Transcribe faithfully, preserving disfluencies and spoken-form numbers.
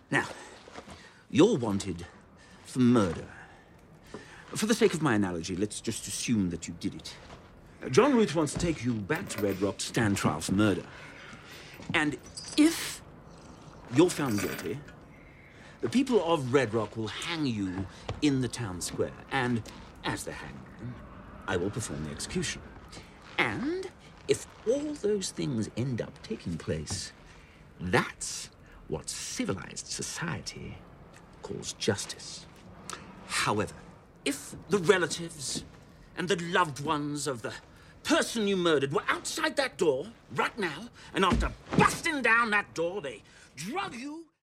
Now, you're wanted for murder. For the sake of my analogy, let's just assume that you did it. John Ruth wants to take you back to Red Rock to stand trial for murder. And if you're found guilty, the people of Red Rock will hang you in the town square. And as the hangman, I will perform the execution. And if all those things end up taking place, that's what civilized society calls justice. However, if the relatives and the loved ones of the person you murdered were outside that door right now, and after busting down that door, they drug you